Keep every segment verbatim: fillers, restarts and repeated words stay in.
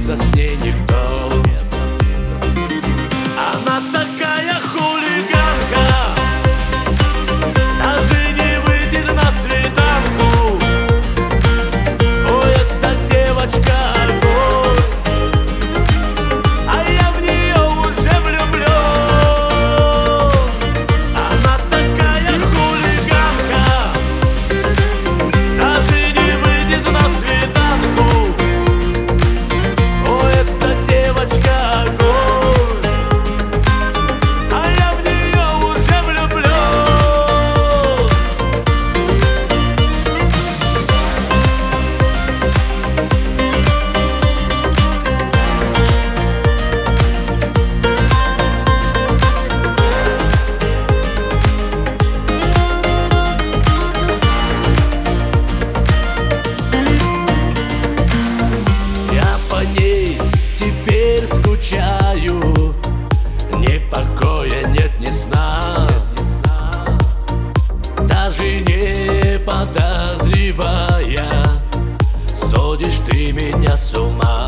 сравнится с ней никто. Она такая хулиганка, даже не выйдет на свиданку. Ой, эта девочка огонь, а я в нее уже влюблен. Она такая хулиганка, даже не выйдет на свиданку. Ой, эта девочка огонь, а я в нее уже влюблен. Я по ней теперь скучаю, ни покоя нет, ни сна. Даже не подозревая, сводишь ты меня с ума.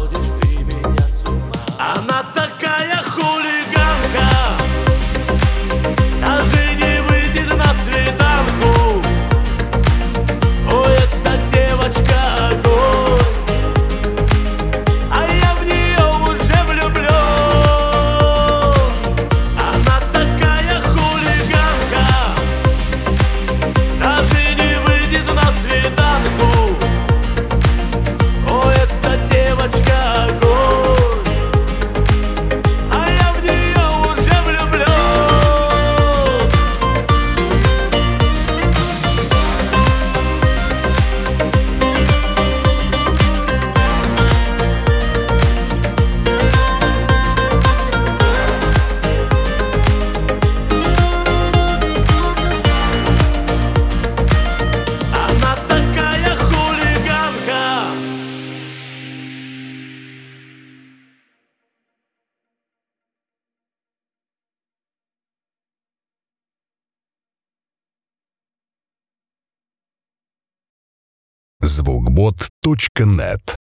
Она такая хулиганка, даже не выйдет на свиданку. Ой, эта девочка огонь, а я в нее уже влюблен. Она такая хулиганка, даже не выйдет на свиданку. Ой, эта девочка огонь, а я в нее уже влюблен. Она такая хулиганка. звукбот точка нет